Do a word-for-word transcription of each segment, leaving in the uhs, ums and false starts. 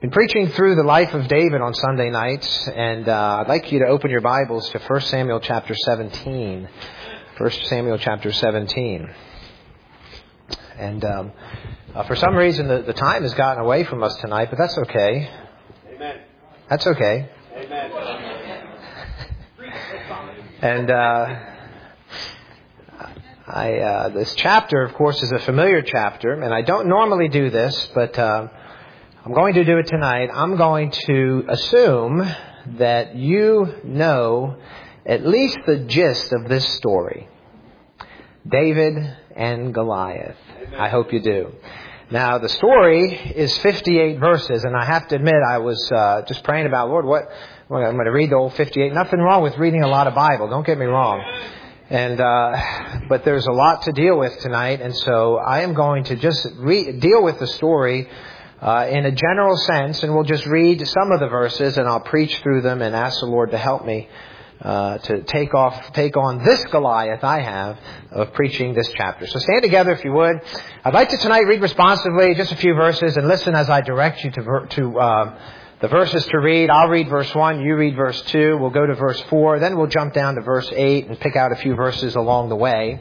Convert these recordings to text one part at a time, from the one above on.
Been preaching through the life of David on Sunday nights, and uh, I'd like you to open your Bibles to First Samuel chapter seventeen. First Samuel chapter seventeen. And um, uh, for some reason, the, the time has gotten away from us tonight, but that's okay. Amen. That's okay. Amen. And uh, I, uh, this chapter, of course, is a familiar chapter, and I don't normally do this, but uh, I'm going to do it tonight. I'm going to assume that you know at least the gist of this story. David and Goliath. Amen. I hope you do. Now, the story is fifty-eight verses, and I have to admit, I was uh, just praying about, Lord, what well, I'm going to read the whole fifty-eight. Nothing wrong with reading a lot of Bible. Don't get me wrong. And uh, but there's a lot to deal with tonight, and so I am going to just re- deal with the story Uh, in a general sense, and we'll just read some of the verses, and I'll preach through them and ask the Lord to help me uh, to take off, take on this Goliath I have of preaching this chapter. So stand together if you would. I'd like to tonight read responsively just a few verses and listen as I direct you to ver- to uh, the verses to read. I'll read verse one, you read verse two, we'll go to verse four, then we'll jump down to verse eight and pick out a few verses along the way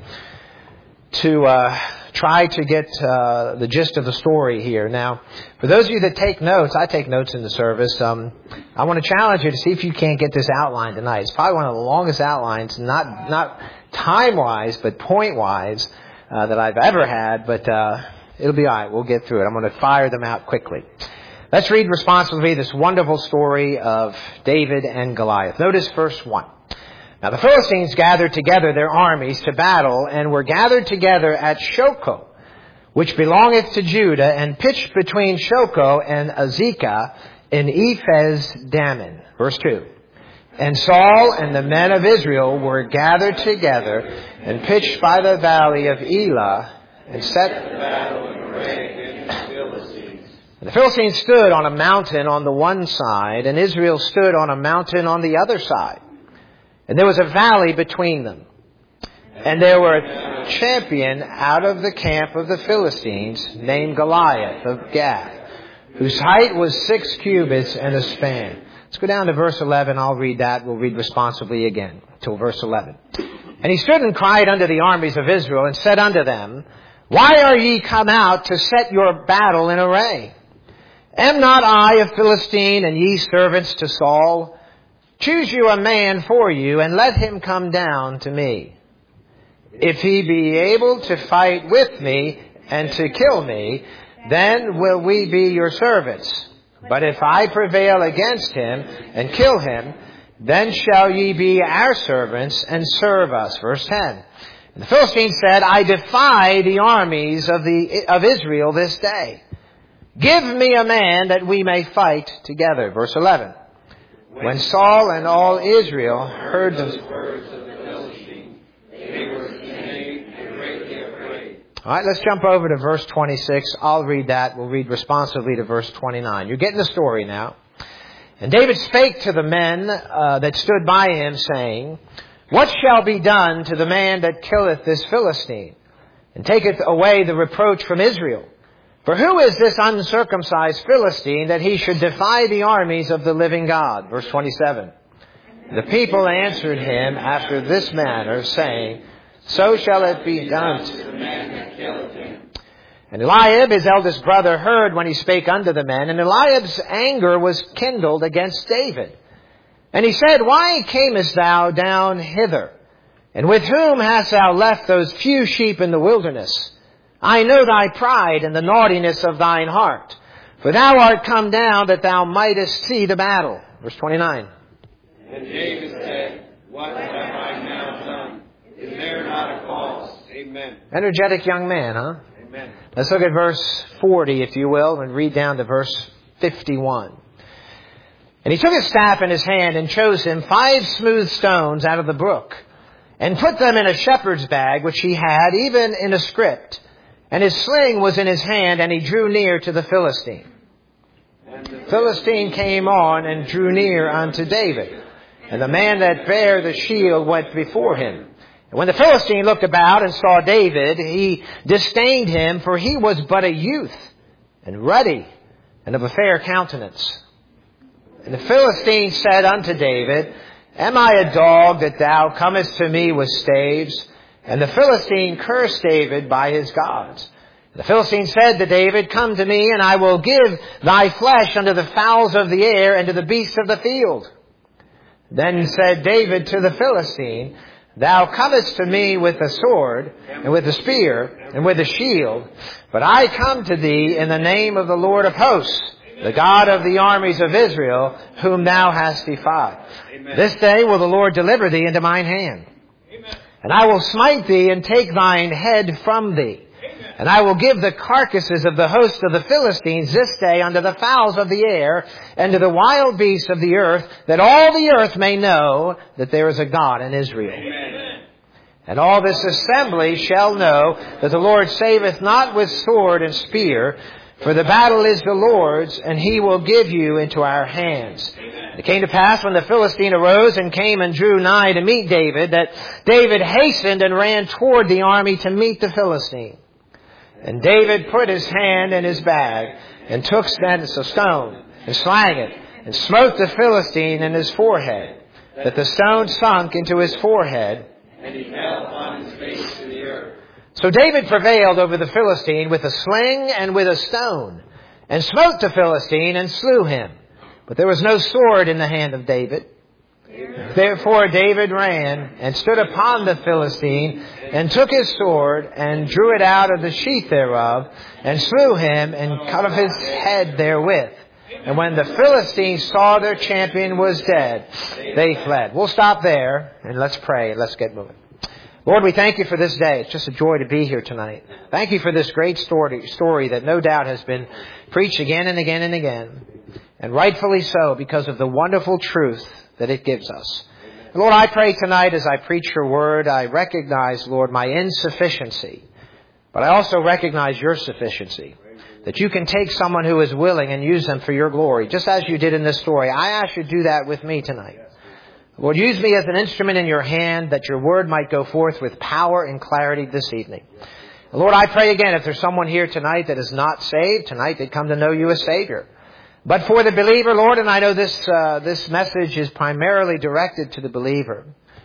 to uh, try to get uh, the gist of the story here. Now, for those of you that take notes, I take notes in the service. Um, I want to challenge you to see if you can't get this outline tonight. It's probably one of the longest outlines, not not time-wise, but point-wise, uh, that I've ever had. But uh, it'll be all right. We'll get through it. I'm going to fire them out quickly. Let's read responsibly this wonderful story of David and Goliath. Notice verse one. Now the Philistines gathered together their armies to battle, and were gathered together at Shochoh, which belongeth to Judah, and pitched between Shochoh and Azekah in Ephes Dammim. Verse two. And Saul and the men of Israel were gathered together, and pitched by the valley of Elah, and set the battle in array against the Philistines. And the Philistines stood on a mountain on the one side, and Israel stood on a mountain on the other side. And there was a valley between them. And there were a champion out of the camp of the Philistines named Goliath of Gath, whose height was six cubits and a span. Let's go down to verse eleven. I'll read that. We'll read responsibly again till verse eleven. And he stood and cried unto the armies of Israel, and said unto them, Why are ye come out to set your battle in array? Am not I a Philistine, and ye servants to Saul? Choose you a man for you, and let him come down to me. If he be able to fight with me and to kill me, then will we be your servants. But if I prevail against him and kill him, then shall ye be our servants and serve us. Verse ten. And the Philistines said, I defy the armies of the of Israel this day. Give me a man that we may fight together. Verse eleven. When Saul and all Israel heard the words of the Philistines, they were dismayed and greatly afraid. All right, let's jump over to verse twenty-six. I'll read that. We'll read responsively to verse twenty-nine. You're getting the story now. And David spake to the men uh, that stood by him, saying, What shall be done to the man that killeth this Philistine, and taketh away the reproach from Israel? For who is this uncircumcised Philistine that he should defy the armies of the living God? Verse twenty-seven. The people answered him after this manner, saying, So shall it be done to the man that killeth him. And Eliab, his eldest brother, heard when he spake unto the men, and Eliab's anger was kindled against David. And he said, Why camest thou down hither? And with whom hast thou left those few sheep in the wilderness? I know thy pride and the naughtiness of thine heart. For thou art come down that thou mightest see the battle. Verse twenty-nine. And David said, What have I now done? Is there not a cause? Amen. Energetic young man, huh? Amen. Let's look at verse forty, if you will, and read down to verse fifty-one. And he took his staff in his hand and chose him five smooth stones out of the brook, and put them in a shepherd's bag which he had, even in a script. And his sling was in his hand, and he drew near to the Philistine. And the Philistine came on and drew near unto David. And the man that bare the shield went before him. And when the Philistine looked about and saw David, he disdained him, for he was but a youth, and ruddy, and of a fair countenance. And the Philistine said unto David, Am I a dog that thou comest to me with staves? And the Philistine cursed David by his gods. And the Philistine said to David, Come to me, and I will give thy flesh unto the fowls of the air and to the beasts of the field. Then said David to the Philistine, Thou comest to me with a sword, and with a spear, and with a shield, but I come to thee in the name of the Lord of hosts, the God of the armies of Israel, whom thou hast defied. Amen. This day will the Lord deliver thee into mine hand. Amen. And I will smite thee and take thine head from thee. Amen. And I will give the carcasses of the host of the Philistines this day unto the fowls of the air and to the wild beasts of the earth, that all the earth may know that there is a God in Israel. Amen. And all this assembly shall know that the Lord saveth not with sword and spear, for the battle is the Lord's, and he will give you into our hands. Amen. It came to pass when the Philistine arose and came and drew nigh to meet David, that David hastened and ran toward the army to meet the Philistine. And David put his hand in his bag, and took thence a stone, and slang it, and smote the Philistine in his forehead, that the stone sunk into his forehead, and he fell on his face to the earth. So David prevailed over the Philistine with a sling and with a stone, and smote the Philistine and slew him. But there was no sword in the hand of David. Amen. Therefore David ran and stood upon the Philistine, and took his sword, and drew it out of the sheath thereof, and slew him, and cut off his head therewith. And when the Philistines saw their champion was dead, they fled. We'll stop there, and let's pray, and let's get moving. Lord, we thank you for this day. It's just a joy to be here tonight. Thank you for this great story, story that no doubt has been preached again and again and again. And rightfully so, because of the wonderful truth that it gives us. And Lord, I pray tonight as I preach your word, I recognize, Lord, my insufficiency. But I also recognize your sufficiency. That you can take someone who is willing and use them for your glory, just as you did in this story. I ask you to do that with me tonight. Lord, use me as an instrument in your hand, that your word might go forth with power and clarity this evening. Lord, I pray again, if there's someone here tonight that is not saved, tonight they come to know you as Savior. But for the believer, Lord, and I know this uh, this message is primarily directed to the believer,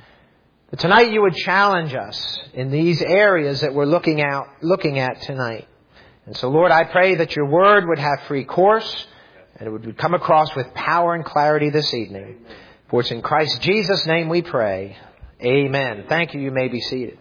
but tonight you would challenge us in these areas that we're looking out, looking at tonight. And so, Lord, I pray that your word would have free course, and it would come across with power and clarity this evening. For it's in Christ Jesus' name we pray. Amen. Thank you. You may be seated.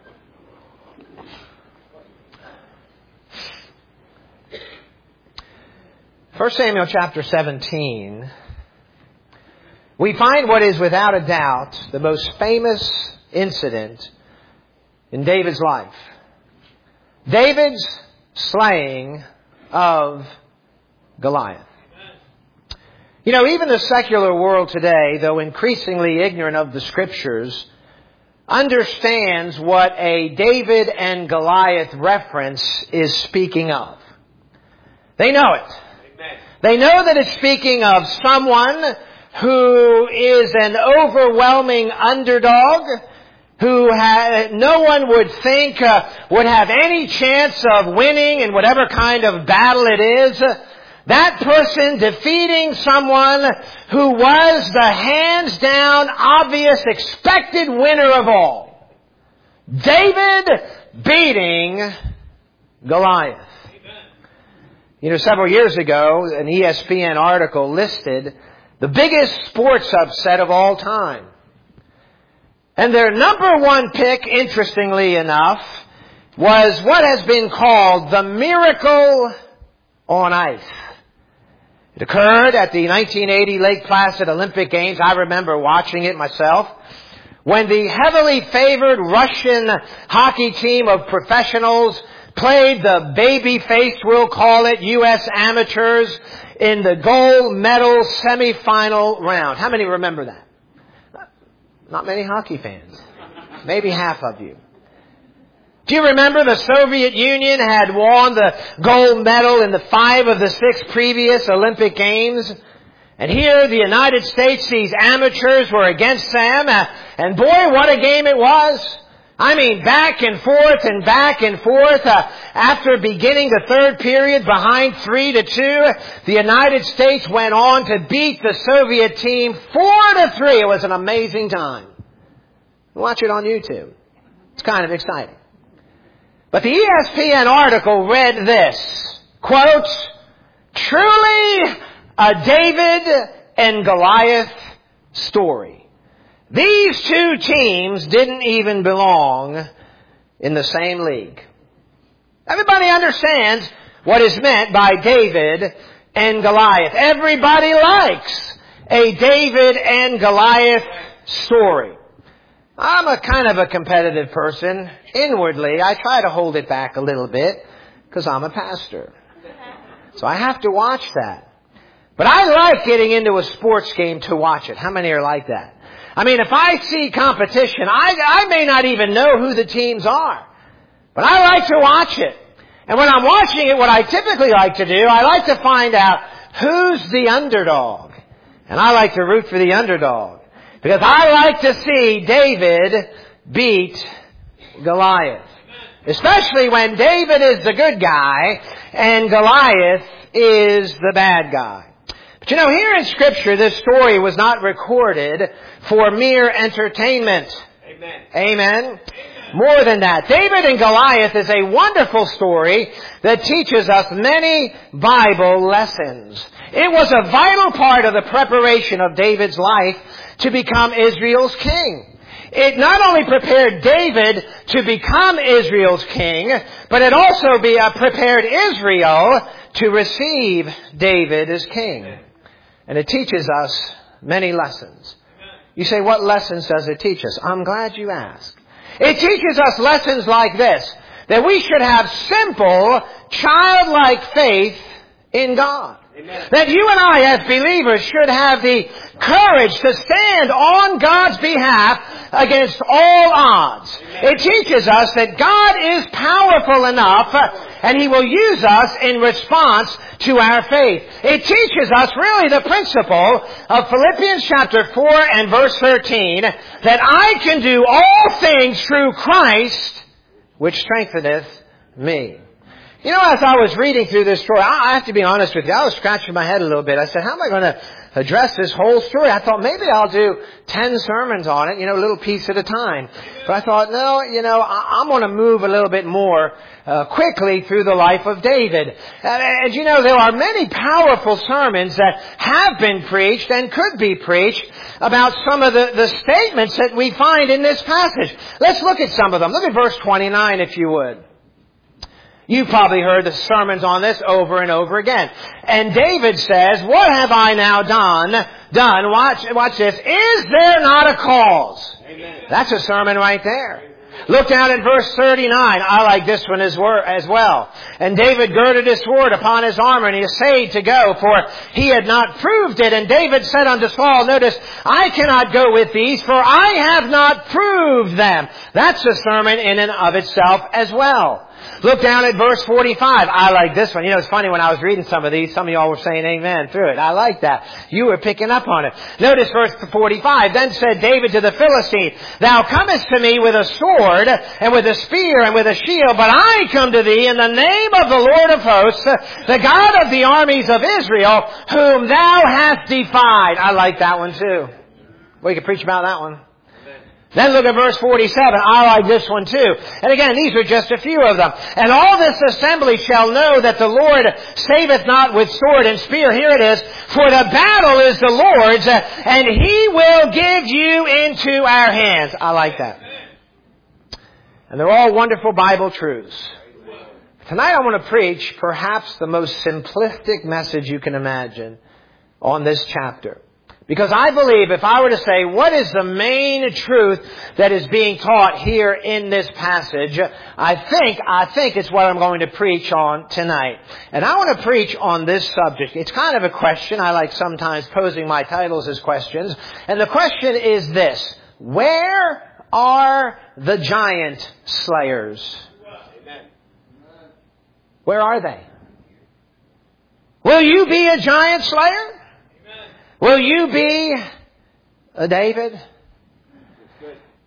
First Samuel chapter seventeen, we find what is without a doubt the most famous incident in David's life. David's slaying of Goliath. You know, even the secular world today, though increasingly ignorant of the Scriptures, understands what a David and Goliath reference is speaking of. They know it. Amen. They know that it's speaking of someone who is an overwhelming underdog, who ha- no one would think uh, would have any chance of winning in whatever kind of battle it is. That person defeating someone who was the hands-down, obvious, expected winner of all. David beating Goliath. Amen. You know, several years ago, an E S P N article listed the biggest sports upset of all time. And their number one pick, interestingly enough, was what has been called the Miracle on Ice. It occurred at the nineteen eighty Lake Placid Olympic Games. I remember watching it myself, when the heavily favored Russian hockey team of professionals played the baby-faced, we'll call it, U S amateurs in the gold medal semifinal round. How many remember that? Not many hockey fans. Maybe half of you. Do you remember the Soviet Union had won the gold medal in the five of the six previous Olympic Games? And here the United States, these amateurs were against them. And boy, what a game it was. I mean, back and forth and back and forth. Uh, after beginning the third period behind three to two, the United States went on to beat the Soviet team four to three. It was an amazing time. Watch it on YouTube. It's kind of exciting. But the E S P N article read this, quote, "Truly a David and Goliath story. These two teams didn't even belong in the same league." Everybody understands what is meant by David and Goliath. Everybody likes a David and Goliath story. I'm a kind of a competitive person. Inwardly, I try to hold it back a little bit because I'm a pastor. So I have to watch that. But I like getting into a sports game to watch it. How many are like that? I mean, if I see competition, I, I may not even know who the teams are. But I like to watch it. And when I'm watching it, what I typically like to do, I like to find out who's the underdog. And I like to root for the underdog. Because I like to see David beat Goliath. Especially when David is the good guy and Goliath is the bad guy. But you know, here in Scripture, this story was not recorded for mere entertainment. Amen. Amen. Amen. More than that, David and Goliath is a wonderful story that teaches us many Bible lessons. It was a vital part of the preparation of David's life to become Israel's king. It not only prepared David to become Israel's king, but it also be, uh, prepared Israel to receive David as king. And it teaches us many lessons. You say, what lessons does it teach us? I'm glad you asked. It teaches us lessons like this, that we should have simple, childlike faith in God. Amen. That you and I as believers should have the courage to stand on God's behalf against all odds. Amen. It teaches us that God is powerful enough and He will use us in response to our faith. It teaches us really the principle of Philippians chapter four and verse thirteen, that I can do all things through Christ, which strengtheneth me. You know, as I was reading through this story, I have to be honest with you, I was scratching my head a little bit. I said, how am I going to address this whole story? I thought maybe I'll do ten sermons on it, you know, a little piece at a time. But I thought, no, you know, I'm going to move a little bit more uh, quickly through the life of David. And, and you know, there are many powerful sermons that have been preached and could be preached about some of the, the statements that we find in this passage. Let's look at some of them. Look at verse twenty-nine, if you would. You've probably heard the sermons on this over and over again. And David says, what have I now done? Done. Watch, watch this. Is there not a cause? Amen. That's a sermon right there. Look down at verse thirty-nine. I like this one as well. And David girded his sword upon his armor, and he essayed to go, for he had not proved it. And David said unto Saul, notice, I cannot go with these, for I have not proved them. That's a sermon in and of itself as well. Look down at verse forty-five. I like this one. You know, it's funny, when I was reading some of these, some of y'all were saying amen through it. I like that. You were picking up on it. Notice verse forty-five. Then said David to the Philistine, Thou comest to me with a sword, and with a spear, and with a shield, but I come to thee in the name of the Lord of hosts, the God of the armies of Israel, whom thou hast defied. I like that one too. We could preach about that one. Then look at verse forty-seven. I like this one too. And again, these are just a few of them. And all this assembly shall know that the Lord saveth not with sword and spear. Here it is. For the battle is the Lord's, and He will give you into our hands. I like that. And they're all wonderful Bible truths. Tonight I want to preach perhaps the most simplistic message you can imagine on this chapter. Because I believe if I were to say, what is the main truth that is being taught here in this passage, I think, I think it's what I'm going to preach on tonight. And I want to preach on this subject. It's kind of a question. I like sometimes posing my titles as questions. And the question is this: where are the giant slayers? Where are they? Will you be a giant slayer? Will you be a David?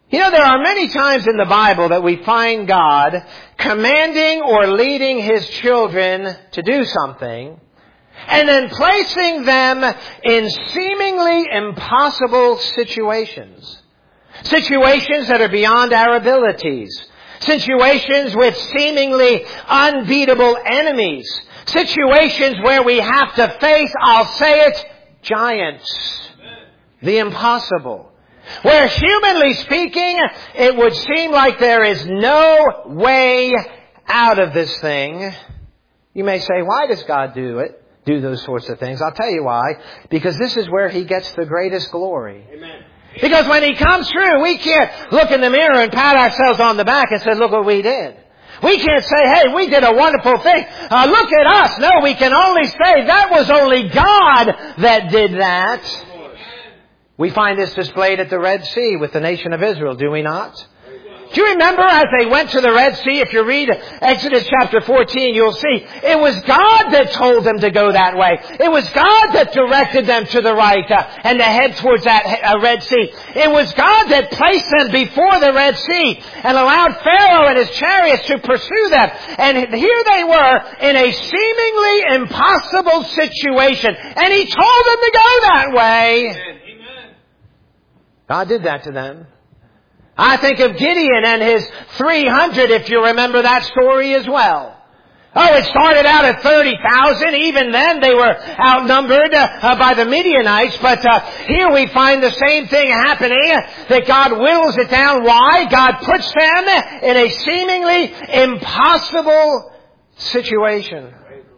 You know, there are many times in the Bible that we find God commanding or leading His children to do something, and then placing them in seemingly impossible situations. Situations that are beyond our abilities. Situations with seemingly unbeatable enemies. Situations where we have to face, I'll say it, giants. The impossible. Where humanly speaking, it would seem like there is no way out of this thing. You may say, why does God do it? Do those sorts of things? I'll tell you why. Because this is where He gets the greatest glory. Amen. Because when He comes through, we can't look in the mirror and pat ourselves on the back and say, look what we did. We can't say, hey, we did a wonderful thing. Uh, look at us. No, we can only say that was only God that did that. We find this displayed at the Red Sea with the nation of Israel, do we not? Do you remember as they went to the Red Sea, if you read Exodus chapter fourteen, you'll see it was God that told them to go that way. It was God that directed them to the right uh, and to head towards that uh, Red Sea. It was God that placed them before the Red Sea and allowed Pharaoh and his chariots to pursue them. And here they were in a seemingly impossible situation. And He told them to go that way. Amen. God did that to them. I think of Gideon and his three hundred, if you remember that story as well. Oh, it started out at thirty thousand. Even then they were outnumbered uh, by the Midianites. But uh, here we find the same thing happening, that God wills it down. Why? God puts them in a seemingly impossible situation.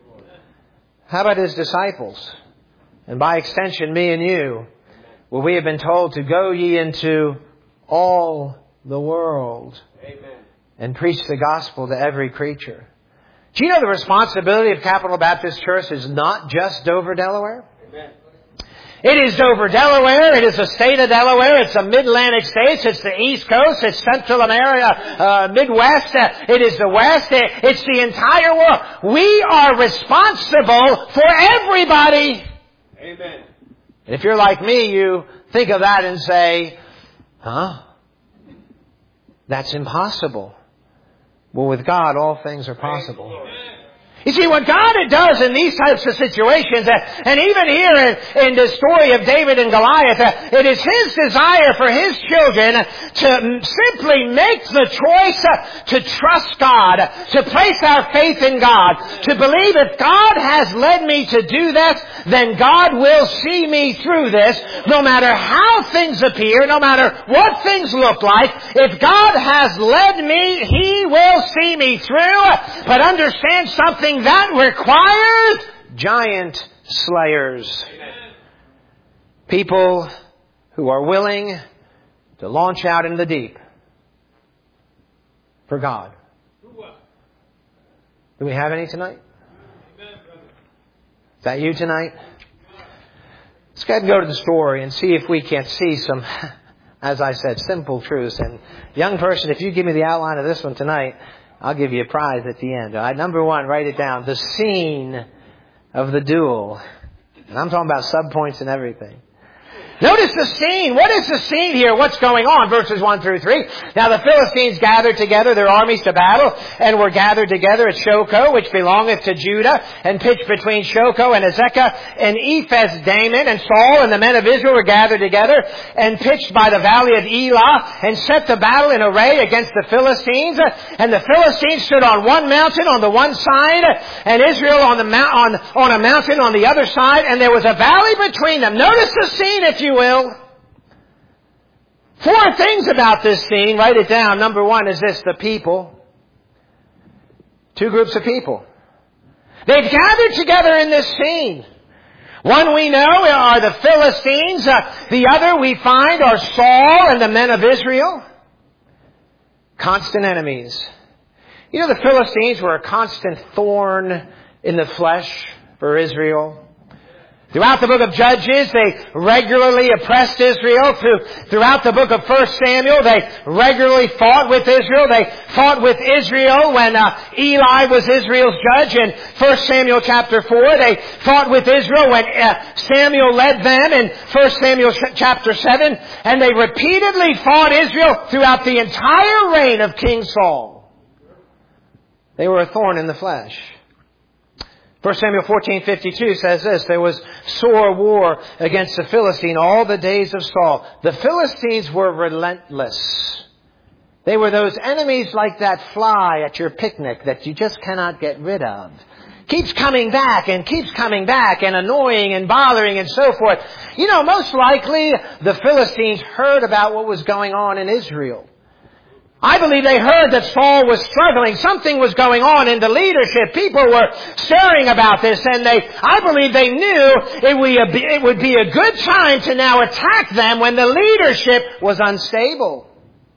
How about His disciples? And by extension, me and you. Well, we have been told to go ye into all the world. Amen. And preach the gospel to every creature. Do you know the responsibility of Capital Baptist Church is not just Dover, Delaware? Amen. It is Dover, Delaware. It is the state of Delaware. It's the Mid-Atlantic states. It's the East Coast. It's Central America, uh, Midwest. Uh, it is the West. It, it's the entire world. We are responsible for everybody. Amen. And if you're like me, you think of that and say, huh? That's impossible. Well, with God, all things are possible. You see, what God does in these types of situations, uh, and even here in, in the story of David and Goliath, uh, it is His desire for His children to simply make the choice uh, to trust God, to place our faith in God, to believe if God has led me to do that, then God will see me through this, no matter how things appear, no matter what things look like. If God has led me, He will see me through. But understand something, that requires giant slayers. Amen. People who are willing to launch out in the deep for God. Do we have any tonight? Is that you tonight? Let's go ahead and go to the story and see if we can't see some, as I said, simple truths. And young person, if you give me the outline of this one tonight, I'll give you a prize at the end. All right, number one, write it down. The scene of the duel. And I'm talking about subpoints and everything. Notice the scene. What is the scene here? What's going on? Verses one through three. Now the Philistines gathered together their armies to battle, and were gathered together at Shoco, which belongeth to Judah, and pitched between Shoco and Azekah and Ephes Dammim. And Saul and the men of Israel were gathered together, and pitched by the valley of Elah, and set the battle in array against the Philistines. And the Philistines stood on one mountain on the one side, and Israel on the mount, on, on a mountain on the other side, and there was a valley between them. Notice the scene, if you will. Four things about this scene. Write it down. Number one is this: the people. Two groups of people. They've gathered together in this scene. One we know are the Philistines. Uh, the other we find are Saul and the men of Israel. Constant enemies. You know, the Philistines were a constant thorn in the flesh for Israel. Throughout the book of Judges, they regularly oppressed Israel. Throughout the book of First Samuel, they regularly fought with Israel. They fought with Israel when uh, Eli was Israel's judge. In First Samuel chapter four, they fought with Israel when uh, Samuel led them in First Samuel chapter seven. And they repeatedly fought Israel throughout the entire reign of King Saul. They were a thorn in the flesh. First Samuel fourteen fifty-two says this, there was sore war against the Philistine all the days of Saul. The Philistines were relentless. They were those enemies like that fly at your picnic that you just cannot get rid of. Keeps coming back and keeps coming back and annoying and bothering and so forth. You know, most likely the Philistines heard about what was going on in Israel. I believe they heard that Saul was struggling. Something was going on in the leadership. People were stirring about this, and they, I believe they knew it would be, it would be a good time to now attack them when the leadership was unstable.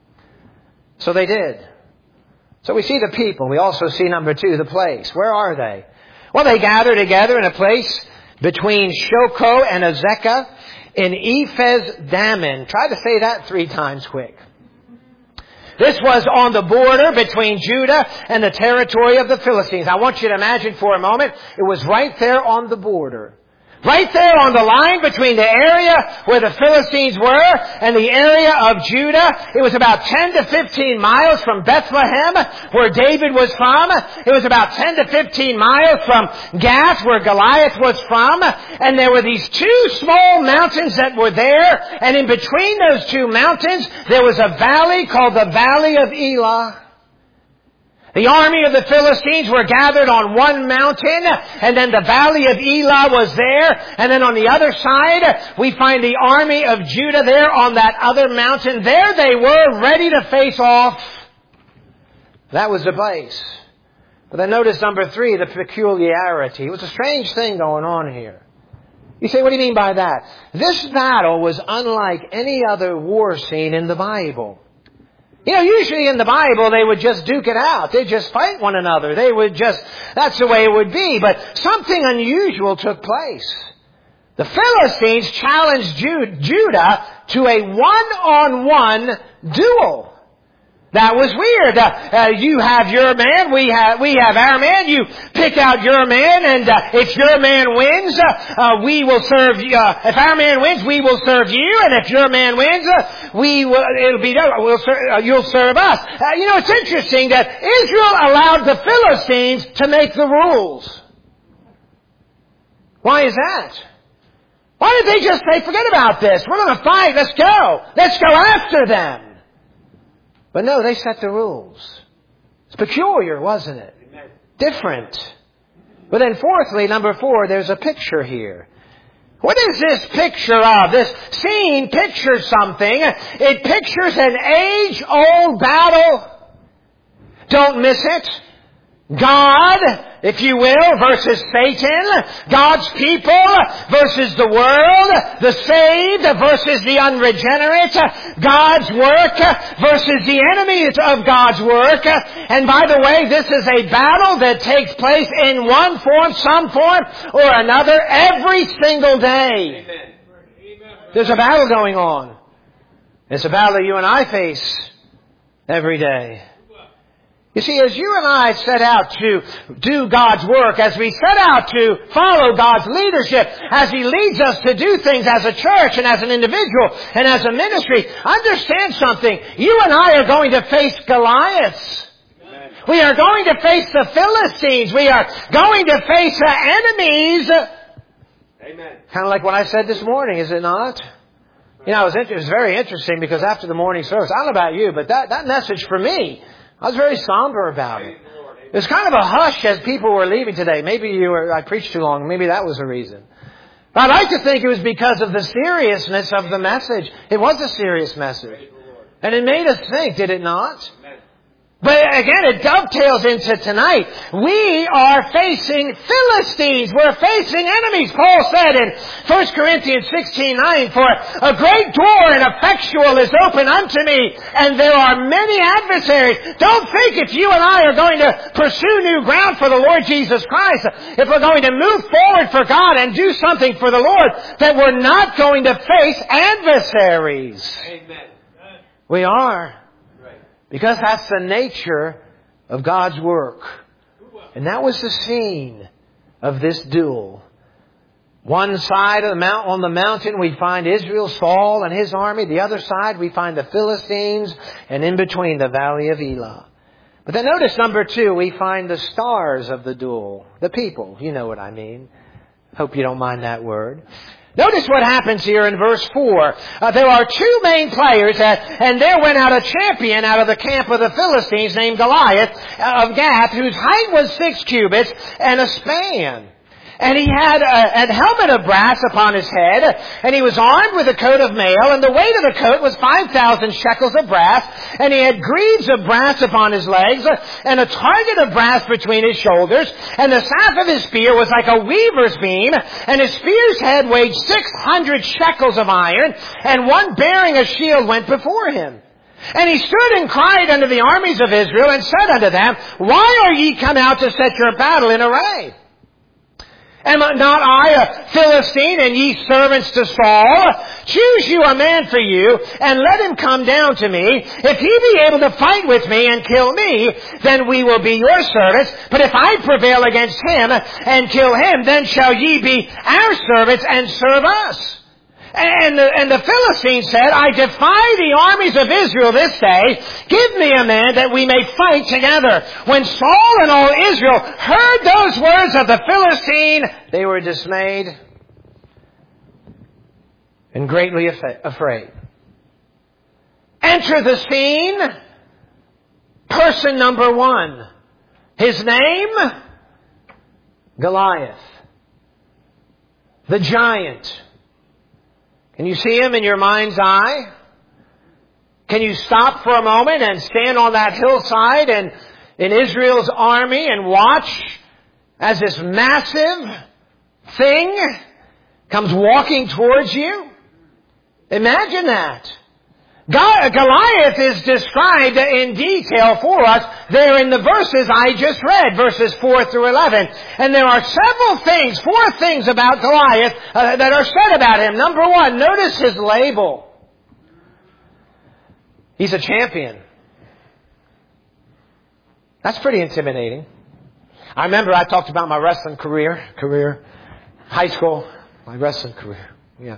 So they did. So we see the people. We also see, number two, the place. Where are they? Well, they gather together in a place between Shoko and Azekah in Ephes Dammim. Try to say that three times quick. This was on the border between Judah and the territory of the Philistines. I want you to imagine for a moment, it was right there on the border. Right there on the line between the area where the Philistines were and the area of Judah. It was about ten to fifteen miles from Bethlehem, where David was from. It was about ten to fifteen miles from Gath, where Goliath was from. And there were these two small mountains that were there. And in between those two mountains, there was a valley called the Valley of Elah. The army of the Philistines were gathered on one mountain, and then the Valley of Elah was there. And then on the other side, we find the army of Judah there on that other mountain. There they were, ready to face off. That was the place. But then notice number three, the peculiarity. It was a strange thing going on here. You say, what do you mean by that? This battle was unlike any other war scene in the Bible. You know, usually in the Bible, they would just duke it out. They'd just fight one another. They would just, that's the way it would be. But something unusual took place. The Philistines challenged Judah to a one-on-one duel. That was weird. Uh, uh, you have your man, we have we have our man. You pick out your man, and uh, if your man wins, uh, uh, we will serve you. Uh, if our man wins, we will serve you, and if your man wins, uh, we will. It'll be we'll ser- uh, you'll serve us. Uh, you know, it's interesting that Israel allowed the Philistines to make the rules. Why is that? Why did they just say, "Forget about this. We're going to fight. Let's go. Let's go after them"? But no, they set the rules. It's peculiar, wasn't it? Amen. Different. But then fourthly, number four, there's a picture here. What is this picture of? This scene pictures something. It pictures an age-old battle. Don't miss it. God, if you will, versus Satan. God's people versus the world. The saved versus the unregenerate. God's work versus the enemies of God's work. And by the way, this is a battle that takes place in one form, some form, or another every single day. Amen. There's a battle going on. It's a battle you and I face every day. You see, as you and I set out to do God's work, as we set out to follow God's leadership, as He leads us to do things as a church and as an individual and as a ministry, understand something. You and I are going to face Goliaths. Amen. We are going to face the Philistines. We are going to face the enemies. Amen. Kind of like what I said this morning, is it not? You know, it was, it was very interesting because after the morning service, I don't know about you, but that, that message for me, I was very somber about it. It was kind of a hush as people were leaving today. Maybe you were, I preached too long. Maybe that was the reason. But I like to think it was because of the seriousness of the message. It was a serious message. And it made us think, did it not? But again, it dovetails into tonight. We are facing Philistines. We're facing enemies. Paul said in First Corinthians sixteen nine, for a great door and effectual is open unto me, and there are many adversaries. Don't think if you and I are going to pursue new ground for the Lord Jesus Christ, if we're going to move forward for God and do something for the Lord, that we're not going to face adversaries. Amen. We are. Because that's the nature of God's work. And that was the scene of this duel. One side of the mount, on the mountain we find Israel, Saul and his army. The other side we find the Philistines, and in between the valley of Elah. But then notice number two, we find the stars of the duel. The people, you know what I mean. Hope you don't mind that word. Notice what happens here in verse four. Uh, there are two main players, uh, and there went out a champion out of the camp of the Philistines named Goliath uh, of Gath, whose height was six cubits and a span. And he had a, a helmet of brass upon his head, and he was armed with a coat of mail, and the weight of the coat was five thousand shekels of brass, and he had greaves of brass upon his legs, and a target of brass between his shoulders, and the shaft of his spear was like a weaver's beam, and his spear's head weighed six hundred shekels of iron, and one bearing a shield went before him. And he stood and cried unto the armies of Israel, and said unto them, Why are ye come out to set your battle in array? Am not I a Philistine, and ye servants to Saul? Choose you a man for you, and let him come down to me. If he be able to fight with me and kill me, then we will be your servants. But if I prevail against him and kill him, then shall ye be our servants and serve us. And the, and the Philistines said, I defy the armies of Israel this day. Give me a man that we may fight together. When Saul and all Israel heard those words of the Philistine, they were dismayed and greatly afraid. Enter the scene, person number one. His name, Goliath, the giant. Can you see him in your mind's eye? Can you stop for a moment and stand on that hillside and in Israel's army and watch as this massive thing comes walking towards you? Imagine that. God, Goliath is described in detail for us there in the verses I just read, verses four through eleven. And there are several things, four things about Goliath uh, that are said about him. Number one, notice his label. He's a champion. That's pretty intimidating. I remember I talked about my wrestling career, career, high school, my wrestling career. Yeah.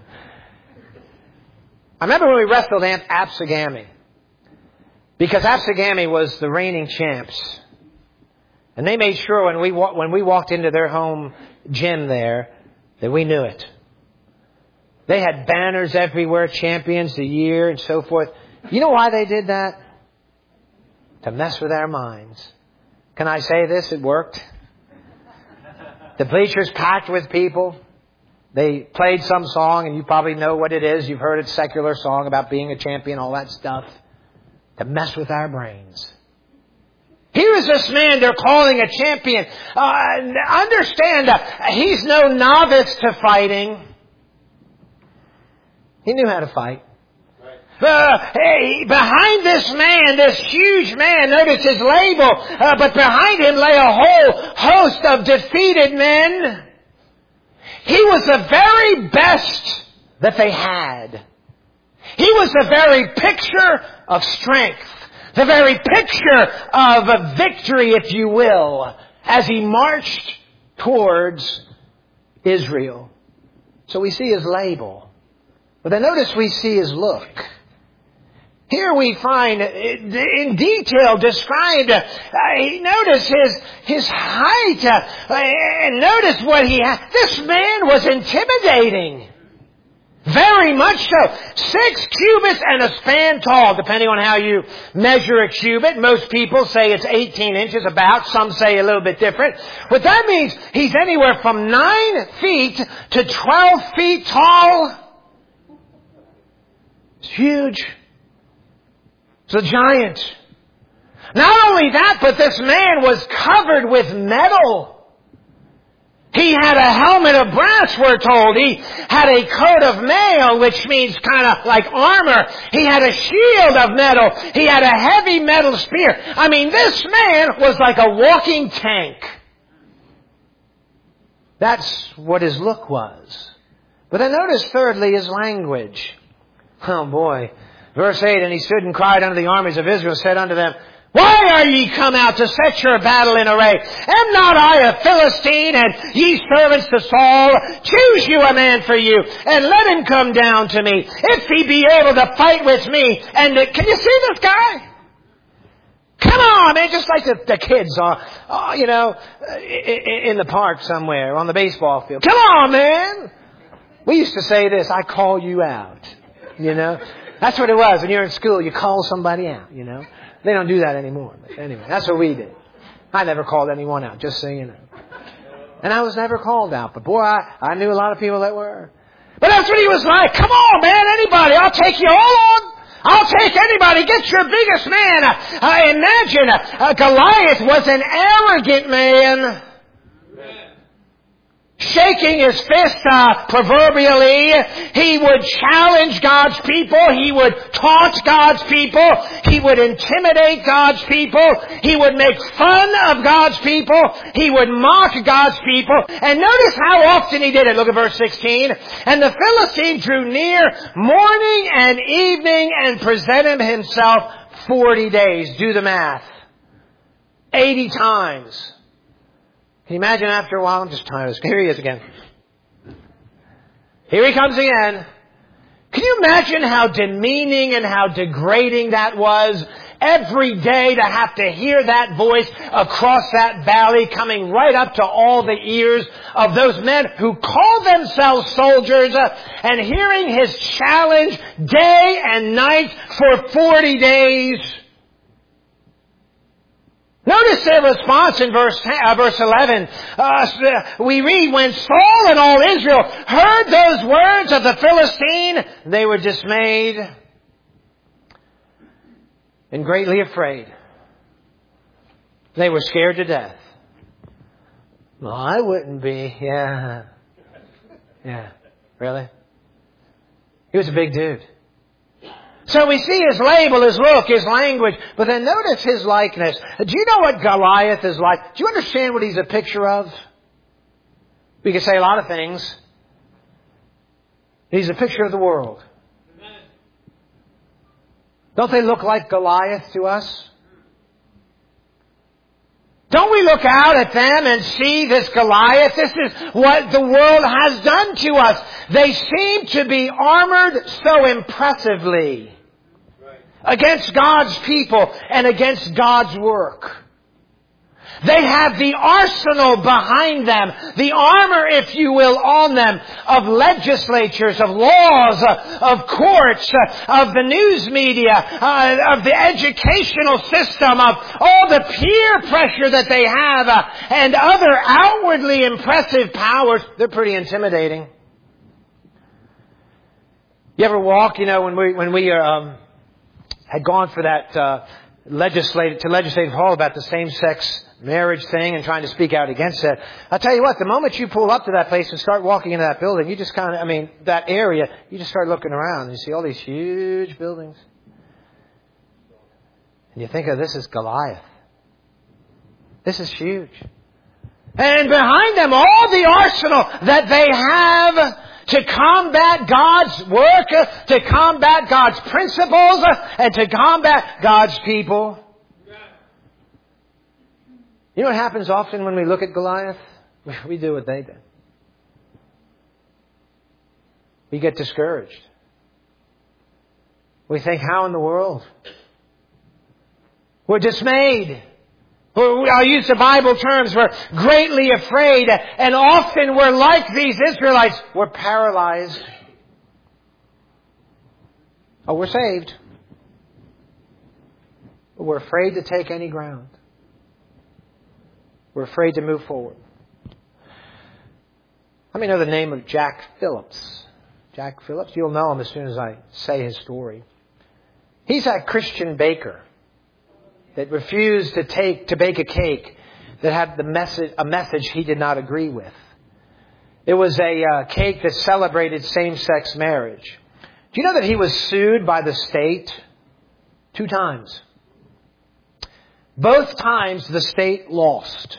I remember when we wrestled Apsagami, because Apsagami was the reigning champs. And they made sure when we when we walked into their home gym there that we knew it. They had banners everywhere, champions of the year and so forth. You know why they did that? To mess with our minds. Can I say this? It worked. The bleachers packed with people. They played some song, and you probably know what it is. You've heard it, secular song about being a champion, all that stuff. To mess with our brains. Here is this man they're calling a champion. Uh, understand, uh, he's no novice to fighting. He knew how to fight. Uh, hey, behind this man, this huge man, notice his label, uh, but behind him lay a whole host of defeated men. He was the very best that they had. He was the very picture of strength, the very picture of a victory, if you will, as he marched towards Israel. So we see his label. But then notice we see his look. Here we find in detail described, uh, notice his his height, uh, and notice what he had. This man was intimidating. Very much so. Six cubits and a span tall, depending on how you measure a cubit. Most people say it's eighteen inches about. Some say a little bit different. But that means he's anywhere from nine feet to twelve feet tall. It's huge. It's a giant. Not only that, but this man was covered with metal. He had a helmet of brass, we're told. He had a coat of mail, which means kind of like armor. He had a shield of metal. He had a heavy metal spear. I mean, this man was like a walking tank. That's what his look was. But then notice thirdly his language. Oh boy. Verse eight, and he stood and cried unto the armies of Israel, said unto them, Why are ye come out to set your battle in array? Am not I a Philistine, and ye servants to Saul? Choose you a man for you, and let him come down to me, if he be able to fight with me. And uh, can you see this guy? Come on, man, just like the, the kids are, uh, you know, in, in the park somewhere, on the baseball field. Come on, man. We used to say this, I call you out, you know. That's what it was. When you're in school, you call somebody out, you know. They don't do that anymore. But anyway, that's what we did. I never called anyone out, just so you know. And I was never called out. But boy, I, I knew a lot of people that were. But that's what he was like. Come on, man, anybody. I'll take you all on. I'll take anybody. Get your biggest man. Uh, uh, imagine uh, uh, Goliath was an arrogant man. Shaking his fist uh, proverbially. He would challenge God's people. He would taunt God's people. He would intimidate God's people. He would make fun of God's people. He would mock God's people. And notice how often he did it. Look at verse sixteen. And the Philistine drew near morning and evening and presented himself forty days. Do the math. eighty times. Can you imagine after a while? I'm just tired of this. Here he is again. Here he comes again. Can you imagine how demeaning and how degrading that was? Every day to have to hear that voice across that valley coming right up to all the ears of those men who call themselves soldiers, uh, and hearing his challenge day and night for forty days. Notice their response in verse uh, verse eleven. Uh, we read, when Saul and all Israel heard those words of the Philistine, they were dismayed and greatly afraid. They were scared to death. Well, I wouldn't be. Yeah. Yeah. Really? He was a big dude. So we see his label, his look, his language, but then notice his likeness. Do you know what Goliath is like? Do you understand what he's a picture of? We can say a lot of things. He's a picture of the world. Don't they look like Goliath to us? Don't we look out at them and see this Goliath? This is what the world has done to us. They seem to be armored so impressively against God's people and against God's work. They have the arsenal behind them, the armor, if you will, on them, of legislatures, of laws, uh, of courts, uh, of the news media, uh, of the educational system, of all the peer pressure that they have, uh, and other outwardly impressive powers. They're pretty intimidating. You ever walk, you know, when we, when we um, had gone for that uh, legislative, to legislative hall about the same-sex marriage thing and trying to speak out against that. I'll tell you what, the moment you pull up to that place and start walking into that building, you just kind of, I mean, that area, you just start looking around and you see all these huge buildings. And you think, oh, this is Goliath. This is huge. And behind them, all the arsenal that they have to combat God's work, to combat God's principles, and to combat God's people. You know what happens often when we look at Goliath? We do what they did. We get discouraged. We think, how in the world? We're dismayed. I'll use the Bible terms. We're greatly afraid. And often we're like these Israelites. We're paralyzed. Oh, we're saved. But we're afraid to take any ground. We're afraid to move forward. Let me know the name of Jack Phillips. Jack Phillips, you'll know him as soon as I say his story. He's that Christian baker. that refused to take to bake a cake that had the message, a message he did not agree with. It was a uh, cake that celebrated same-sex marriage. Do you know that he was sued by the state two times? Both times the state lost.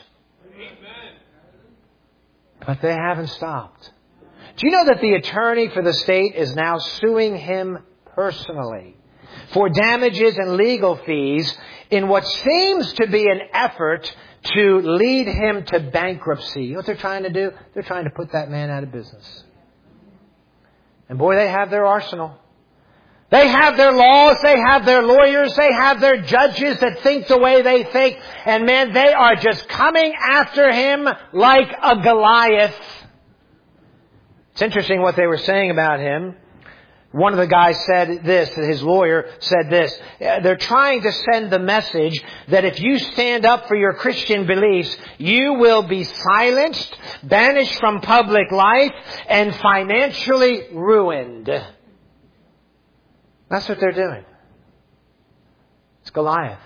But they haven't stopped. Do you know that the attorney for the state is now suing him personally for damages and legal fees in what seems to be an effort to lead him to bankruptcy? You know what they're trying to do? They're trying to put that man out of business. And boy, they have their arsenal. They have their laws, they have their lawyers, they have their judges that think the way they think. And man, they are just coming after him like a Goliath. It's interesting what they were saying about him. One of the guys said this, his lawyer said this. They're trying to send the message that if you stand up for your Christian beliefs, you will be silenced, banished from public life, and financially ruined. That's what they're doing. It's Goliath.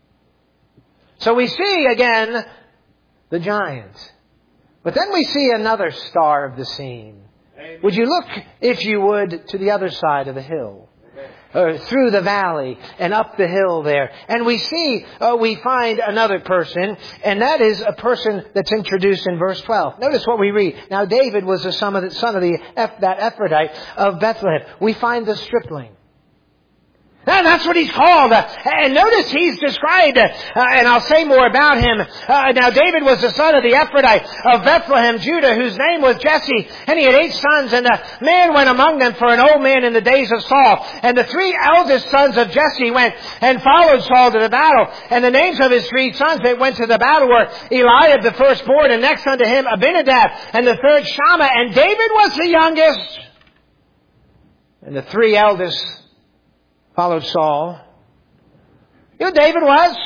So we see again the giant. But then we see another star of the scene. Amen. Would you look, if you would, to the other side of the hill? Or through the valley and up the hill there. And we see, uh, we find another person, and that is a person that's introduced in verse twelve. Notice what we read. Now David was the son of the, son of the that Ephrathite of Bethlehem. We find the stripling. And that's what he's called. Uh, and notice he's described, uh, and I'll say more about him. Uh, now David was the son of the Ephrathite of Bethlehem, Judah, whose name was Jesse. And he had eight sons, and the man went among them for an old man in the days of Saul. And the three eldest sons of Jesse went and followed Saul to the battle. And the names of his three sons that went to the battle were Eliab the firstborn, and next unto him Abinadab, and the third Shammah. And David was the youngest. And the three eldest followed Saul. You know what David was?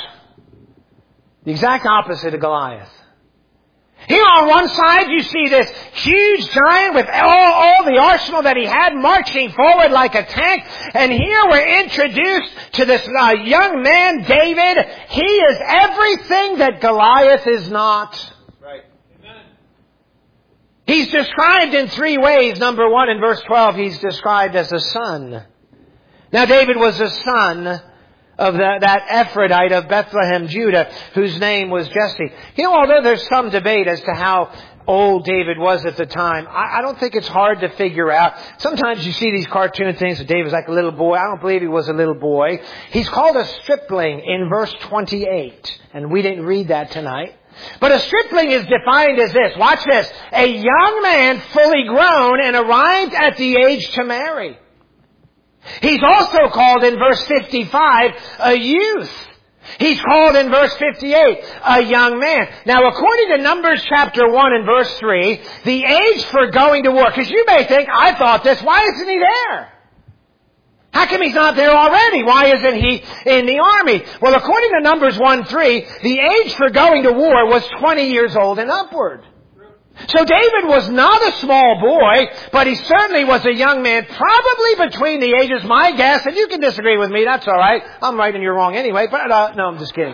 The exact opposite of Goliath. Here on one side you see this huge giant with all, all the arsenal that he had marching forward like a tank. And here we're introduced to this uh, young man, David. He is everything that Goliath is not. Right. Amen. He's described in three ways. Number one, in verse twelve, he's described as a son. Now David was the son of the, that Ephrathite of Bethlehem, Judah, whose name was Jesse. You know, although there's some debate as to how old David was at the time, I, I don't think it's hard to figure out. Sometimes you see these cartoon things that David was like a little boy. I don't believe he was a little boy. He's called a stripling in verse twenty-eight, and we didn't read that tonight. But a stripling is defined as this. Watch this. A young man fully grown and arrived at the age to marry. He's also called in verse fifty-five a youth. He's called in verse fifty-eight a young man. Now, according to Numbers chapter one and verse three, the age for going to war, because you may think, I thought this, why isn't he there? How come he's not there already? Why isn't he in the army? Well, according to Numbers one three, the age for going to war was twenty years old and upward. So David was not a small boy, but he certainly was a young man, probably between the ages, my guess, and you can disagree with me, that's all right. I'm right and you're wrong anyway, but uh, no, I'm just kidding.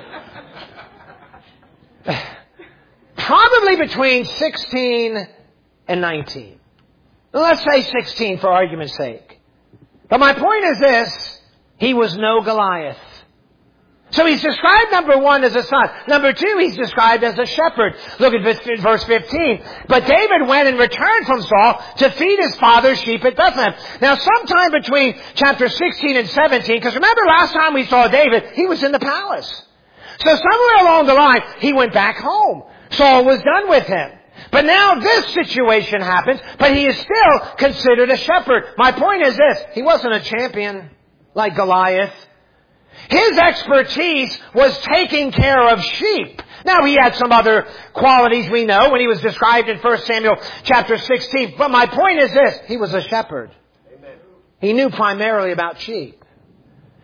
Probably between sixteen and nineteen. Let's say sixteen for argument's sake. But my point is this, he was no Goliath. So he's described, number one, as a son. Number two, he's described as a shepherd. Look at verse fifteen. But David went and returned from Saul to feed his father's sheep at Bethlehem. Now, sometime between chapter sixteen and seventeen, because remember last time we saw David, he was in the palace. So somewhere along the line, he went back home. Saul was done with him. But now this situation happens, but he is still considered a shepherd. My point is this, he wasn't a champion like Goliath. His expertise was taking care of sheep. Now, he had some other qualities we know when he was described in First Samuel chapter sixteen. But my point is this, he was a shepherd. Amen. He knew primarily about sheep.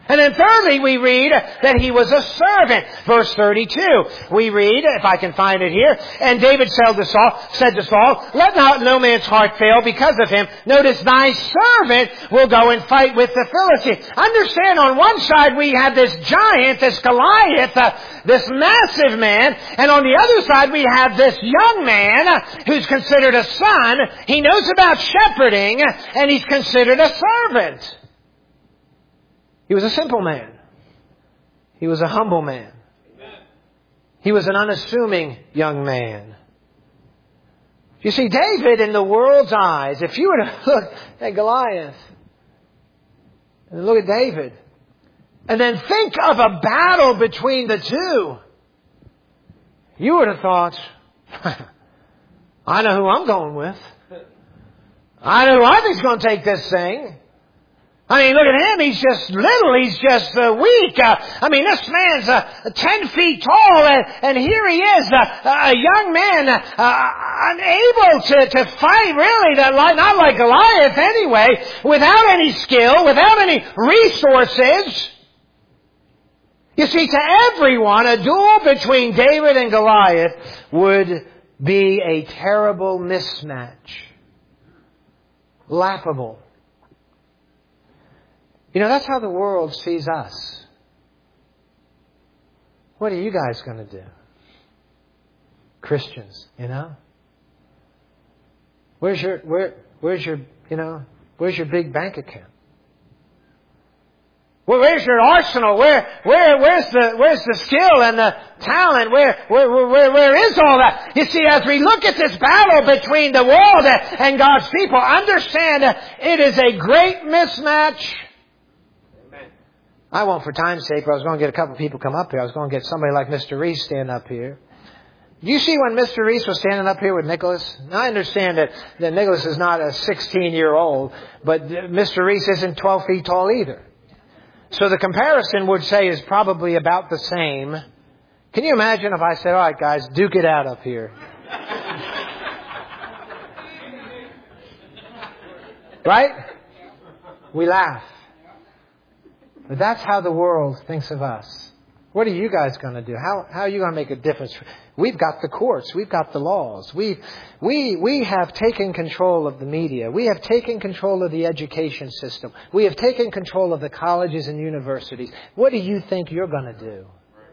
And then thirdly, we read that he was a servant. Verse thirty-two, we read, if I can find it here, and David said to Saul, said to Saul, let not no man's heart fail because of him. Notice, thy servant will go and fight with the Philistines. Understand, on one side we have this giant, this Goliath, uh, this massive man, and on the other side we have this young man uh, who's considered a son. He knows about shepherding, and he's considered a servant. He was a simple man. He was a humble man. Amen. He was an unassuming young man. You see, David, in the world's eyes, if you were to look at Goliath and look at David, and then think of a battle between the two, you would have thought, I know who I'm going with. I know who I think's going to take this thing. I mean, look at him. He's just little. He's just uh, weak. Uh, I mean, this man's uh, ten feet tall, and, and here he is, uh, a young man, uh, unable to, to fight, really, that like, not like Goliath anyway, without any skill, without any resources. You see, to everyone, a duel between David and Goliath would be a terrible mismatch. Laughable. You know, that's how the world sees us. What are you guys going to do? Christians, you know? Where's your, where, where's your, you know, where's your big bank account? Well, where's your arsenal? Where, where, where's the, where's the skill and the talent? Where, where, where, where is all that? You see, as we look at this battle between the world and God's people, understand it is a great mismatch. I won't for time's sake, but I was going to get a couple of people come up here. I was going to get somebody like Mister Reese stand up here. Do you see when Mister Reese was standing up here with Nicholas? Now, I understand that, that Nicholas is not a sixteen-year-old, but Mister Reese isn't twelve feet tall either. So the comparison would say is probably about the same. Can you imagine if I said, all right, guys, duke it out up here? Right? We laugh. But that's how the world thinks of us. What are you guys going to do? How, how are you going to make a difference? We've got the courts. We've got the laws. We, we, we have taken control of the media. We have taken control of the education system. We have taken control of the colleges and universities. What do you think you're going to do?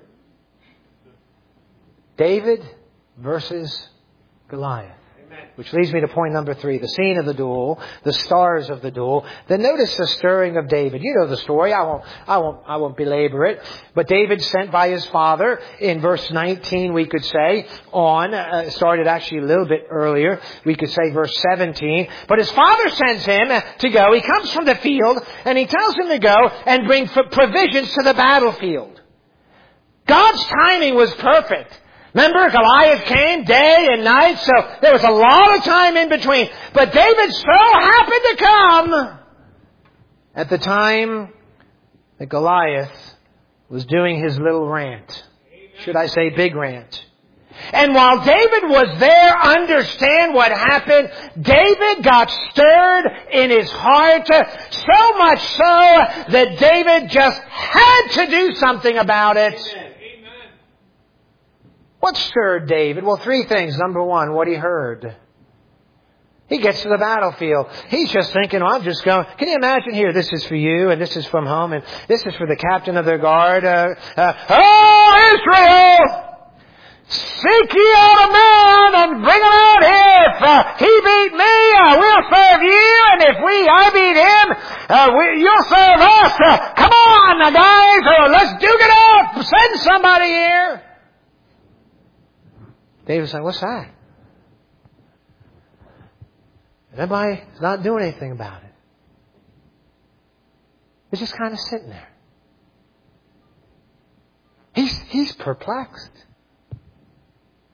David versus Goliath. Which leads me to point number three, the scene of the duel, the stars of the duel. Then notice the stirring of David. You know the story. I won't, I won't, I won't belabor it. But David sent by his father in verse nineteen, we could say, on, uh, started actually a little bit earlier. We could say verse seventeen. But his father sends him to go. He comes from the field and he tells him to go and bring provisions to the battlefield. God's timing was perfect. Remember, Goliath came day and night, so there was a lot of time in between. But David so happened to come at the time that Goliath was doing his little rant. Should I say big rant? And while David was there, understand what happened. David got stirred in his heart, so much so that David just had to do something about it. What stirred David? Well, three things. Number one, what he heard. He gets to the battlefield. He's just thinking, oh, I'm just going. Can you imagine here? This is for you, and this is from home, and this is for the captain of their guard. Uh, uh, oh, Israel! Seek ye out a man and bring him out here. If uh, he beat me, uh, we'll serve you, and if we, I beat him, uh, we, you'll serve us. Uh, come on, now, guys, uh, let's duke it out. Send somebody here. David's like, what's that? And everybody's not doing anything about it. It's just kind of sitting there. He's, he's perplexed.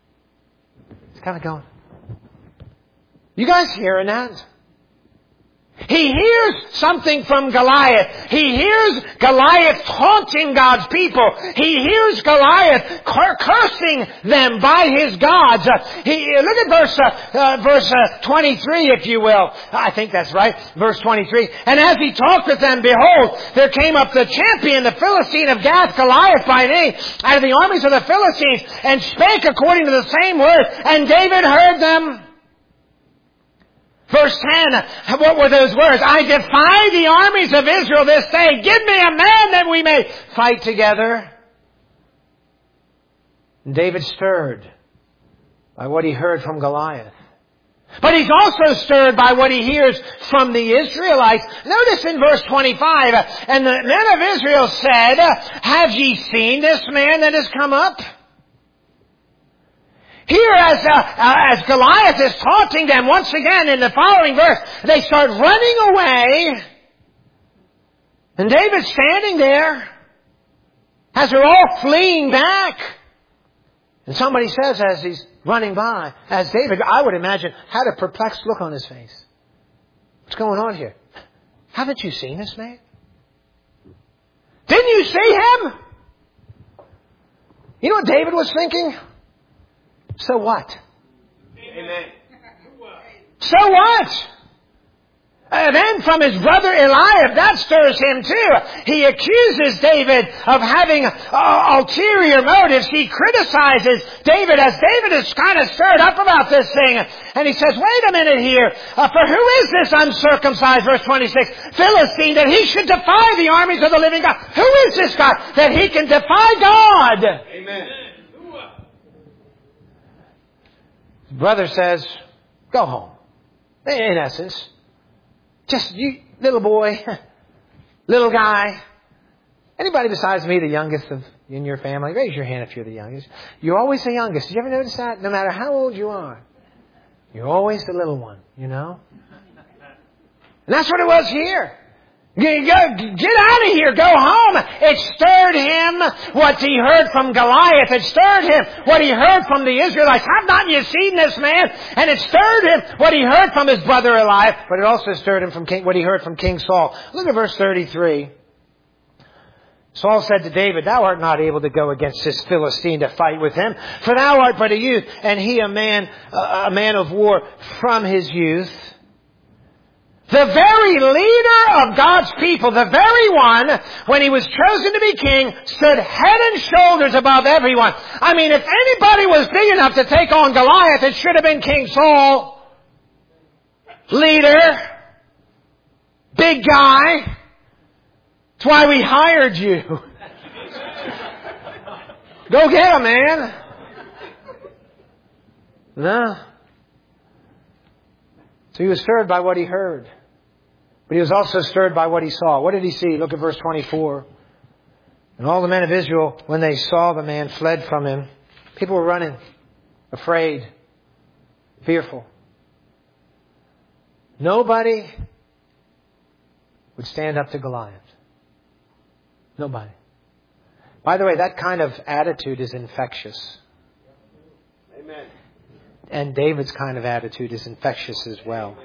He's kind of going, you guys hearing that? He hears something from Goliath. He hears Goliath taunting God's people. He hears Goliath cur- cursing them by his gods. Uh, he, look at verse, uh, uh, verse uh, twenty-three, if you will. I think that's right. Verse twenty-three. And as he talked with them, behold, there came up the champion, the Philistine of Gath, Goliath by name, out of the armies of the Philistines, and spake according to the same word. And David heard them. Verse ten, what were those words? I defy the armies of Israel this day. Give me a man that we may fight together. And David stirred by what he heard from Goliath. But he's also stirred by what he hears from the Israelites. Notice in verse twenty-five, and the men of Israel said, have ye seen this man that has come up? Here, as uh, uh, as Goliath is taunting them once again in the following verse, they start running away. And David's standing there as they're all fleeing back. And somebody says as he's running by, as David, I would imagine, had a perplexed look on his face. What's going on here? Haven't you seen this man? Didn't you see him? You know what David was thinking? So what? Amen. So what? And then from his brother Eliab, that stirs him too. He accuses David of having uh, ulterior motives. He criticizes David as David is kind of stirred up about this thing. And he says, wait a minute here. Uh, for who is this uncircumcised, verse twenty-six, Philistine, that he should defy the armies of the living God? Who is this God that he can defy God? Amen. Brother says, go home. In essence, just you, little boy, little guy. Anybody besides me the youngest of in your family? Raise your hand if you're the youngest. You're always the youngest. Did you ever notice that? No matter how old you are, you're always the little one, you know? And that's what it was here. Get out of here. Go home. It stirred him what he heard from Goliath. It stirred him what he heard from the Israelites. Have not you seen this man? And it stirred him what he heard from his brother Eliab. But it also stirred him from King, what he heard from King Saul. Look at verse thirty-three. Saul said to David, thou art not able to go against this Philistine to fight with him, for thou art but a youth, and he a man, a man of war from his youth. The very leader of God's people, the very one, when he was chosen to be king, stood head and shoulders above everyone. I mean, if anybody was big enough to take on Goliath, it should have been King Saul. Leader. Big guy. That's why we hired you. Go get him, man. No. So he was stirred by what he heard. But he was also stirred by what he saw. What did he see? Look at verse twenty-four. And all the men of Israel, when they saw the man, fled from him. People were running, afraid, fearful. Nobody would stand up to Goliath. Nobody. By the way, that kind of attitude is infectious. Amen. And David's kind of attitude is infectious as well.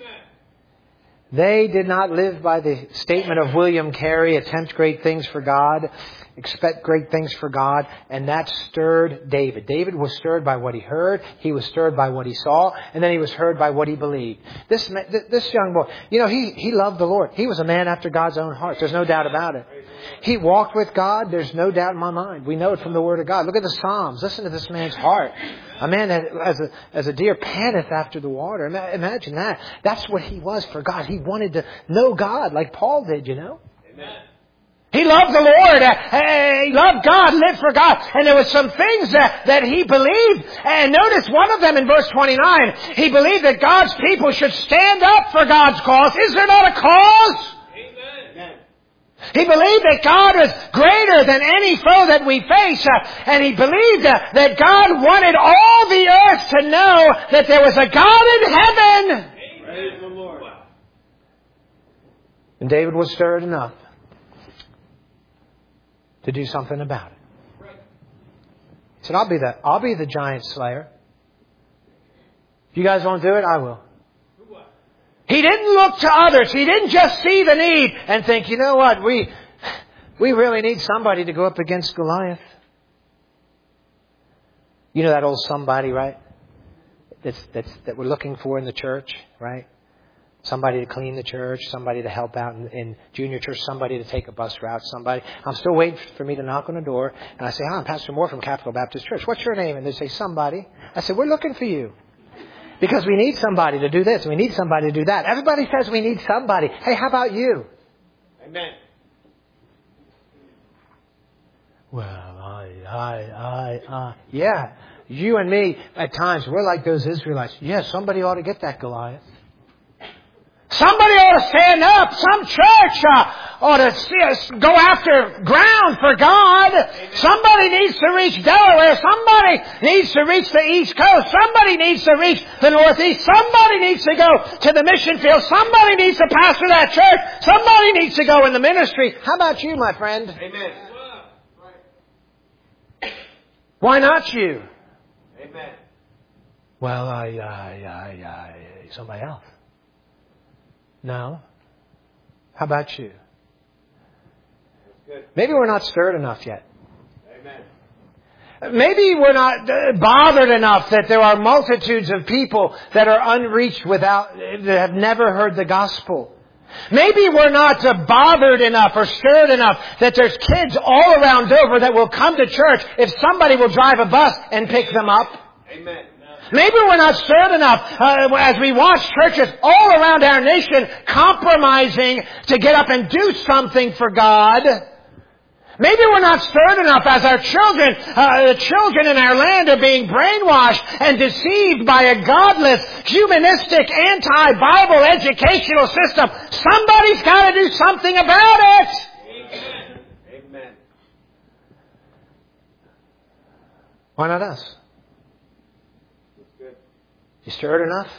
They did not live by the statement of William Carey, attempt great things for God, expect great things for God, and that stirred David. David was stirred by what he heard, he was stirred by what he saw, and then he was stirred by what he believed. This this young boy, you know, he, he loved the Lord. He was a man after God's own heart. There's no doubt about it. He walked with God. There's no doubt in my mind. We know it from the Word of God. Look at the Psalms. Listen to this man's heart. A man that, as a, as a deer panteth after the water. Imagine that. That's what he was for God. He wanted to know God like Paul did, you know. Amen. He loved the Lord. Uh, he loved God, lived for God. And there were some things that, that he believed. And notice one of them in verse twenty-nine. He believed that God's people should stand up for God's cause. Is there not a cause? Amen. He believed that God was greater than any foe that we face. Uh, and he believed uh, that God wanted all the earth to know that there was a God in heaven. Praise the Lord. And David was stirred enough to do something about it. He said, I'll be the, I'll be the giant slayer. If you guys won't do it, I will. He didn't look to others. He didn't just see the need and think, you know what, we, we really need somebody to go up against Goliath. You know that old somebody, right? That's, that's, that we're looking for in the church, right? Somebody to clean the church, somebody to help out in, in junior church, somebody to take a bus route, somebody. I'm still waiting for me to knock on the door. And I say, hi, I'm Pastor Moore from Capital Baptist Church. What's your name? And they say, somebody. I say, we're looking for you. Because we need somebody to do this. We need somebody to do that. Everybody says we need somebody. Hey, how about you? Amen. Well, I, I, I, I. Yeah, you and me, at times, we're like those Israelites. Yes, yeah, somebody ought to get that Goliath. Somebody ought to stand up. Some church uh, ought to see us go after ground for God. Amen. Somebody needs to reach Delaware. Somebody needs to reach the East Coast. Somebody needs to reach the Northeast. Somebody needs to go to the mission field. Somebody needs to pastor that church. Somebody needs to go in the ministry. How about you, my friend? Amen. Why not you? Amen. Well, I, I, I, I, somebody else. No. How about you? Good. Maybe we're not stirred enough yet. Amen. Maybe we're not bothered enough that there are multitudes of people that are unreached without, that have never heard the gospel. Maybe we're not bothered enough or stirred enough that there's kids all around Dover that will come to church if somebody will drive a bus and pick them up. Amen. Maybe we're not stirred enough uh, as we watch churches all around our nation compromising to get up and do something for God. Maybe we're not stirred enough as our children, uh, the children in our land are being brainwashed and deceived by a godless, humanistic, anti-Bible educational system. Somebody's got to do something about it. Amen. Amen. Why not us? You stirred enough?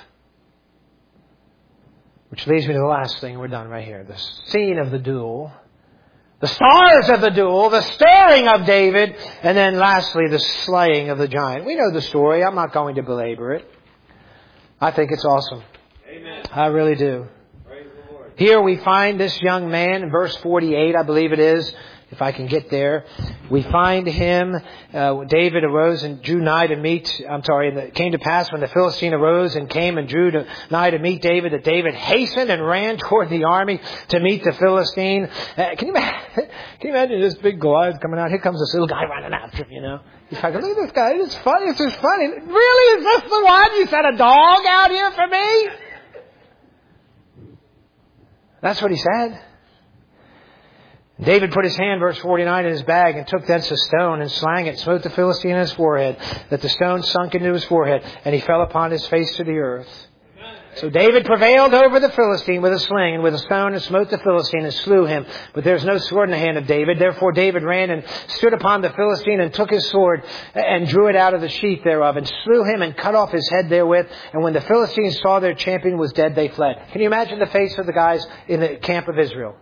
Which leads me to the last thing. We're done right here. The scene of the duel. The stars of the duel. The stirring of David. And then lastly, the slaying of the giant. We know the story. I'm not going to belabor it. I think it's awesome. Amen. I really do. Praise the Lord. Here we find this young man in verse forty-eight, I believe it is. If I can get there, we find him, uh, David arose and drew nigh to meet, I'm sorry, and it came to pass when the Philistine arose and came and drew to, nigh to meet David, that David hastened and ran toward the army to meet the Philistine. Uh, can you imagine, can you imagine this big Goliath coming out? Here comes this little guy running after him, you know. He's like, look at this guy, it's funny, it's just funny. Really, is this the one? You sent a dog out here for me? That's what he said. David put his hand, verse forty-nine, in his bag and took thence a stone and slang it, smote the Philistine in his forehead, that the stone sunk into his forehead, and he fell upon his face to the earth. So David prevailed over the Philistine with a sling and with a stone and smote the Philistine and slew him. But there's no sword in the hand of David. Therefore David ran and stood upon the Philistine and took his sword and drew it out of the sheath thereof and slew him and cut off his head therewith. And when the Philistines saw their champion was dead, they fled. Can you imagine the face of the guys in the camp of Israel?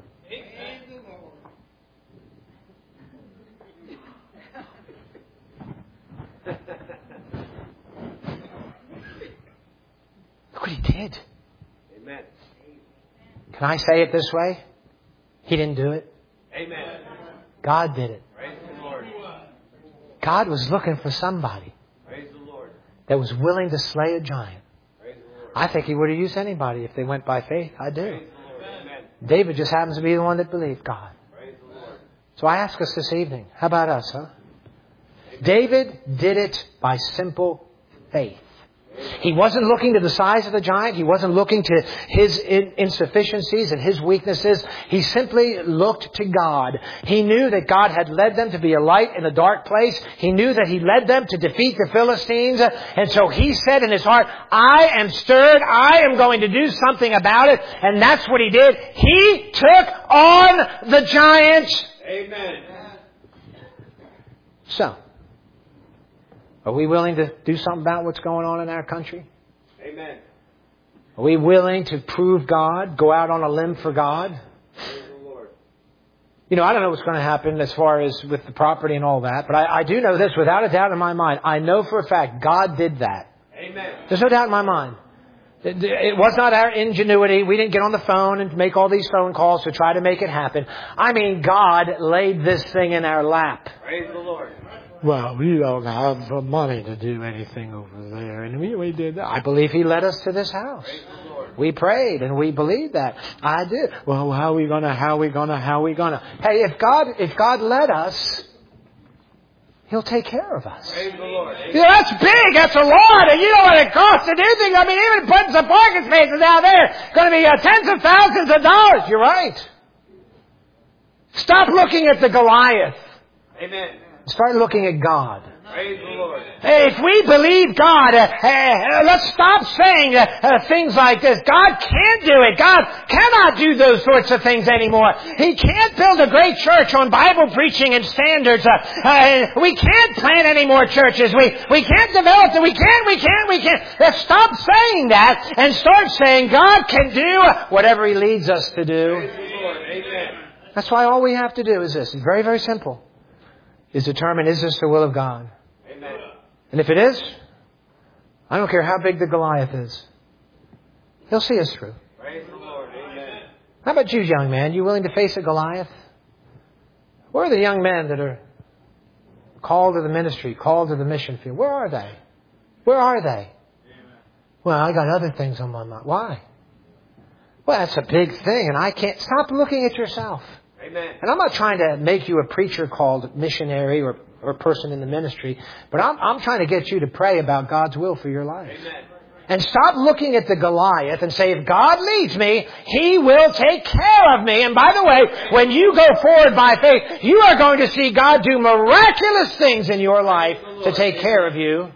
Look what he did. Amen. Can I say it this way? He didn't do it. Amen. God did it. Praise the Lord. God was looking for somebody Praise the Lord. that was willing to slay a giant. Praise the Lord. I think he would have used anybody if they went by faith. I do. Praise the Lord. Amen. David just happens to be the one that believed God. Praise the Lord. So I ask us this evening, how about us, huh? David did it by simple faith. He wasn't looking to the size of the giant. He wasn't looking to his insufficiencies and his weaknesses. He simply looked to God. He knew that God had led them to be a light in a dark place. He knew that He led them to defeat the Philistines. And so he said in his heart, I am stirred. I am going to do something about it. And that's what he did. He took on the giant. Amen. So, are we willing to do something about what's going on in our country? Amen. Are we willing to prove God, go out on a limb for God? Praise the Lord. You know, I don't know what's going to happen as far as with the property and all that, but I, I do know this without a doubt in my mind. I know for a fact God did that. Amen. There's no doubt in my mind. It, it was not our ingenuity. We didn't get on the phone and make all these phone calls to try to make it happen. I mean, God laid this thing in our lap. Praise the Lord. Well, we don't have the money to do anything over there. And we, we did that. I believe He led us to this house. Praise the Lord. We prayed and we believed that. I did. Well, how are we gonna, how are we gonna, how are we gonna? Hey, if God, if God led us, He'll take care of us. Praise the Lord. You know, that's big. That's a lot. And you know what it costs to do things. I mean, even putting some parking spaces out there, going to be uh, tens of thousands of dollars. You're right. Stop looking at the Goliath. Amen. Start looking at God. Praise the Lord. Hey, if we believe God, uh, uh, let's stop saying uh, uh, things like this. God can't do it. God cannot do those sorts of things anymore. He can't build a great church on Bible preaching and standards. Uh, uh, we can't plant any more churches. We we can't develop them. We can't, we can't, we can't. Let's stop saying that and start saying God can do whatever He leads us to do. Praise the Lord. Amen. That's why all we have to do is this. It's very, very simple. Is determine, is this the will of God? Amen. And if it is, I don't care how big the Goliath is. He'll see us through. Praise the Lord. Amen. How about you, young man? You willing to face a Goliath? Where are the young men that are called to the ministry, called to the mission field? Where are they? Where are they? Amen. Well, I got other things on my mind. Why? Well, that's a big thing, and I can't. Stop looking at yourself. Amen. And I'm not trying to make you a preacher called missionary or, or person in the ministry, but I'm, I'm trying to get you to pray about God's will for your life. Amen. And stop looking at the Goliath and say, if God leads me, He will take care of me. And by the way, when you go forward by faith, you are going to see God do miraculous things in your life to take care of you.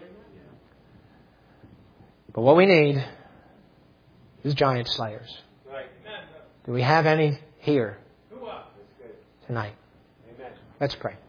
But what we need is giant slayers. Do we have any here tonight? Let's pray.